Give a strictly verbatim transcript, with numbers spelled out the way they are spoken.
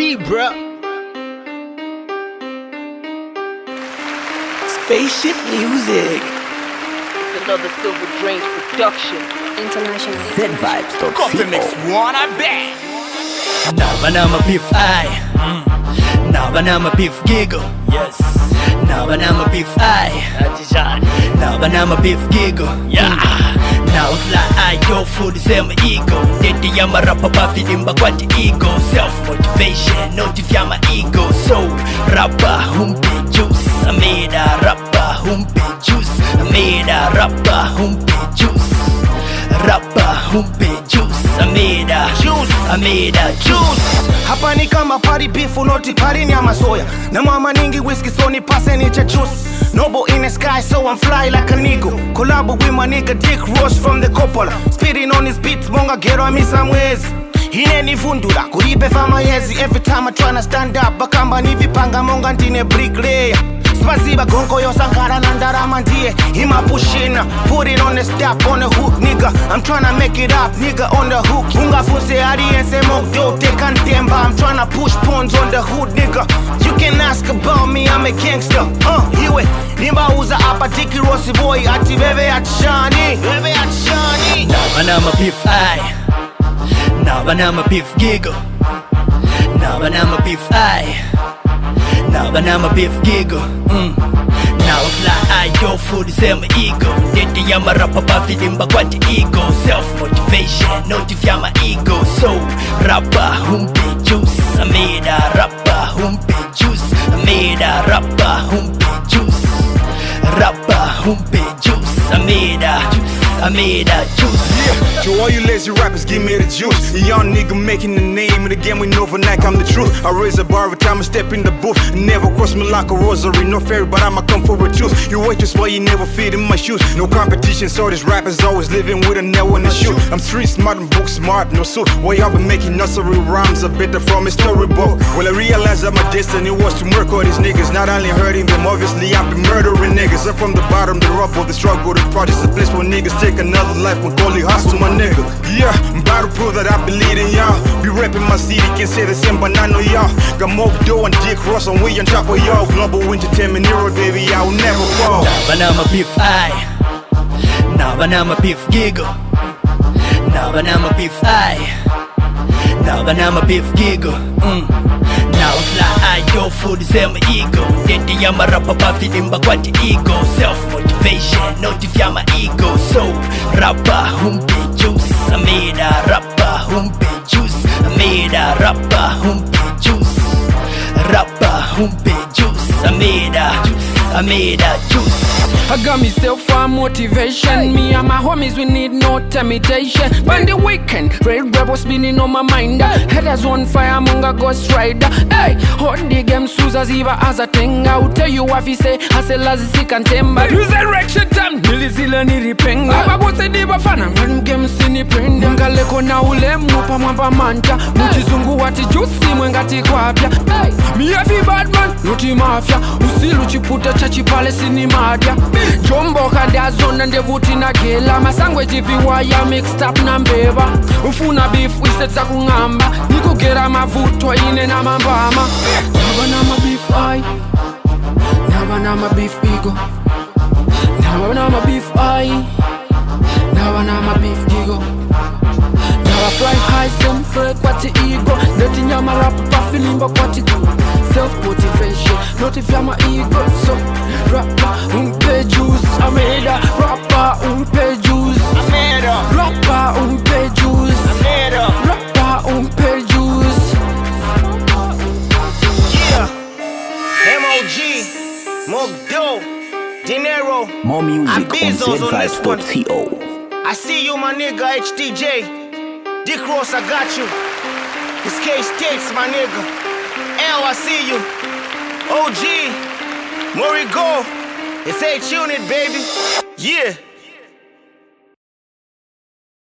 G, bruh. Spaceship music. It's another Silver Drains production. International. Z Vibes dot co. Got the next one, I bet. Now banana beef eye. Mm. Now banana beef giggle. Yes. Now banana beef eye. Now banana beef giggle. Yeah. Now fly eye go for the same ego. Did the yama rap about feeding back what the ego. Self motivation, notify my ego. So rapper humpy juice. I made a rapper humpy juice. I made a rapper humpy juice. Rapper humpy juice. I made a juice. I made a juice. Hapa ni kama party beef unoti pari ni ama soya. Na mama ningi whiskey so ni pase ni cha juice. Noble in the sky so I'm fly like an eagle. Collabo with my nigga Dick Ross from the Coppola. Spitting on his beats monga gero me some ways. Hine ni fundula kuribe fama yezi. Every time I tryna stand up bakamba ni vipanga monga ntine bricklayer. Spaziba gonko yo sankara nandara mandie. Hima pushing put it on the step on the hook nigga. I'm tryna make it up nigga on the hook. Unga fuse ari and say mokdo te kantemba. I'm tryna push pawns on the hood nigga. You can ask about me, I'm a gangster. Uh, hiwe nimba uza apa Dicky Rossi boy. Ati bebe ati shani, bebe ati shani. Now banana beef eye. Now banana beef giggle. Now banana beef eye. Now banana beef giggle. Mm. Now fly I go for the same ego. Did the yama rap about feeding back what the ego. Self motivation, notify my ego. So rapper humpy juice. I made a rapper humpy juice. I made a rapper humpy juice. Rapper humpy juice. I made a juice. I made a juice. Yeah, to all you lazy rappers, give me the juice. A young nigga making the name of the game, we know for night, I'm the truth. I raise a bar every time I step in the booth. Never cross me like a rosary, no fairy, but I'ma come for a juice. You wait to spoil, you never fit in my shoes. No competition, so these rappers always living with a nail in the shoe. I'm street smart and book smart, no suit. Why y'all been making nursery rhymes, a better from a storybook. Well, I realized that my destiny was to murk all these niggas. Not only hurting them, obviously I've been murdering niggas. I'm from the bottom, the rubble, the struggle, the project's a place where niggas take another life when Goli hustle my nigga. Yeah, I'm about to prove that I believe in y'all. Be rapping my city, can't say the same, but I know y'all. Got Mokdo and Dick Ross and we on top of y'all. Global entertainment hero, baby, I will never fall. Now banana beef eye. Now banana beef giggle. Now banana beef eye. Now banana beef giggle. Mm. Now fly I go for the same ego. Did the yama rap about feeding back what the ego. Self motivation, notify my ego. So rapper humpy juice. I made a rapper humpy juice. I made a rapper humpy juice. Rapper humpy juice. I made a juice. I made a juice. I got myself for motivation. Me and my homies, we need no temptation. When the weekend, red rebel spinning on my mind. Headers on fire among a ghost rider. Hey, hot the game, Susa Ziva as a thing. I'll tell you what he say. I say, Lazzy sick and temper. Resurrection time, Nili Zilla Niri Penga. I'm about to diva fan, I'm running games in the brain. Galeko na ule mupa mwamba manta. Muchizungu wati juicy mwengati kwa apya. Hey, me a fi bad man, luti mafia. Usilu chiputa chachi pale sini madia. Jumbo kada zona ndevuti na gela. Masangwe jivi waya mixed up na mbeba. Ufuna beef wisetsa kungamba. Niko gera mavuto ine na mambama. Naba na ma beef eye. Naba na ma beef ego. Naba na ma beef eye. Naba na ma beef ego. Now I fly high, some freak what the ego. Letting ya my rap pa feeling but what you do. Self motivation, notify my ego. So rapper umpe juice. I made a rapper umpe juice. I made a rapper umpe juice. I made a rapper umpe juice. Yeah, M O G, Mokdo, Dinero. More music on Z Vibes dot co. I see you, my nigga, H D J. Dick Ross, I got you. It's K-States, my nigga. L, I see you. O G, Morigo. It's H-Unit, baby. Yeah.